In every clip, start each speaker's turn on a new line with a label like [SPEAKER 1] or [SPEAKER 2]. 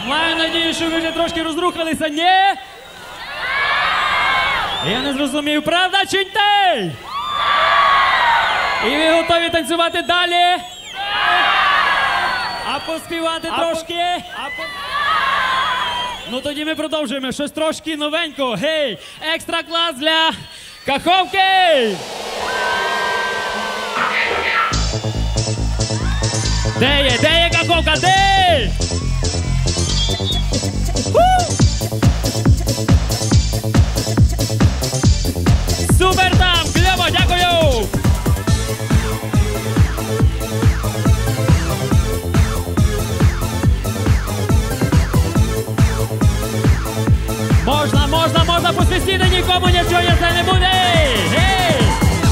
[SPEAKER 1] Маю надію, що ви вже трошки розрухалися, ні? Я не зрозумів, правда чи ні? І ви готові танцювати далі? А поспівати трошки? Ну тоді ми продовжуємо. Щось трошки новенького. Гей, екстра клас для Каховки! Де є Каховка, де? Супер там, кльово, дякую! Можна посвистіти, нікому нічого це не буде! Гей!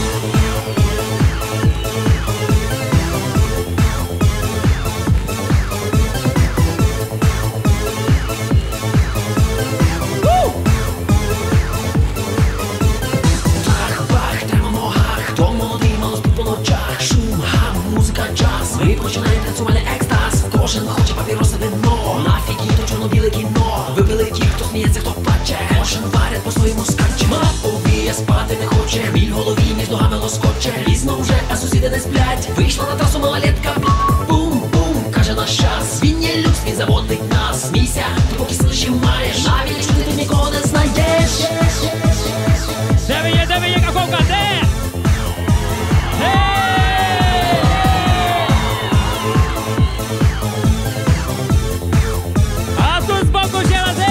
[SPEAKER 2] Бах-бах, треба в ногах, хто молодий, мало спить по ночах. Шум, гам, музика, джаз, ми починаємо танцювальний екстаз. Кожен хоче папіроси, вино, нафіг то чорно-біле кіно. Випили ті, хто сміється, хто плаче, кожен варять по-своєму скаче. Повія спати не хоче, біль в голові між ногами лоскоче. Пізно вже, а сусіди не сплять, вийшла на трасу малолетка. Бум-бум, каже наш час, він є люкс, він заводить нас. Смійся, ти поки сили ще маєш, навіть якщо ти тут нікого не знаєш.
[SPEAKER 1] Де ви є, Каховка, де? А тут збоку ще раз,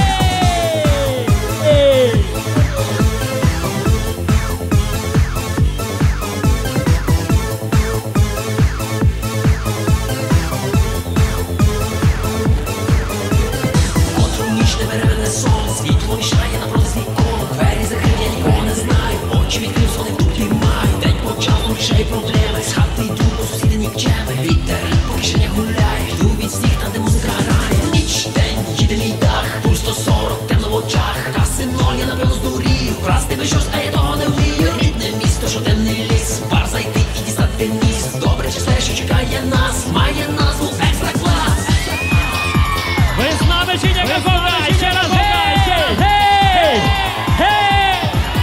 [SPEAKER 2] Котру ніч не бере мене сон, світло мішає напроти вікон. Двері закриті, я нікого не знаю, очі відкрив, вони тут тримаю. День почав, лише проблеми, з хати йду, бо сусіди нікчеми. Вітер по кишенях гуляє, йду від стіг, там де музика грає. Ніч, день, їде мій дах, пульс 140, темно в очах. Касино, я напевно здурію, красти би щось, а я того не вмію. Рідне місто, що темний ліс, бар зайти і дістати ніс. Добре чи зле, що чекає нас, має назву екстра клас.
[SPEAKER 1] ви з нами чи ні, Каховка? Ще раз, гей! Гей! Гей!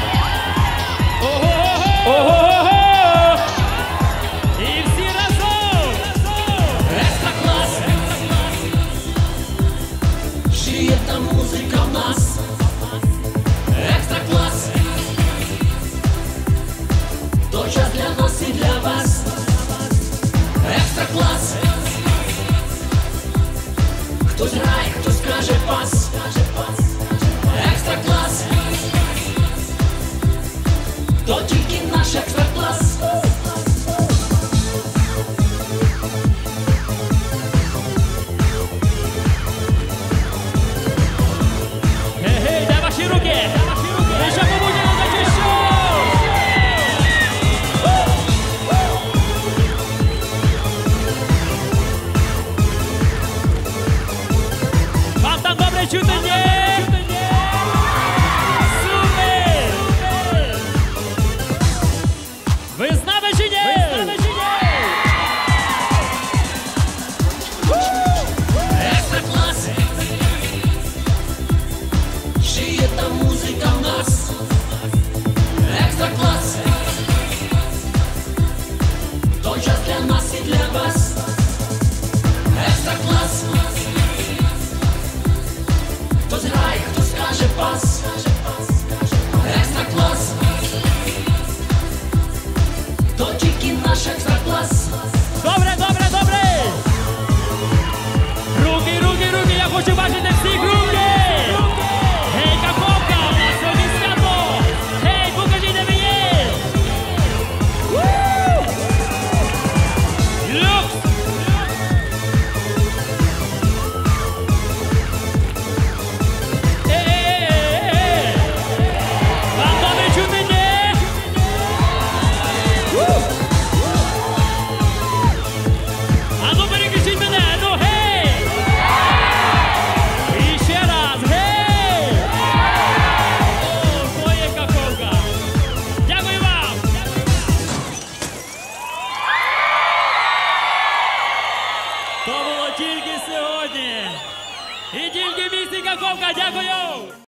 [SPEAKER 1] Ого-го-го! І всі разом!
[SPEAKER 2] Екстра клас. Жиє та музика в нас. Екстра клас. То час для нас і для вас. Екстра клас. Хтось грає, хтось каже пас. Екстра клас. То тільки наш екстра клас.
[SPEAKER 1] Гей, де ваші руки? Ви що побудете за чи що? Вам там добре чути, ні? Супер! Ви з нами чи ні?
[SPEAKER 2] Екстра клас. Жиє та музика в нас. Екстра клас. То час для нас і для вас. Екстра клас.
[SPEAKER 1] І тільки місті Каховка, дякую!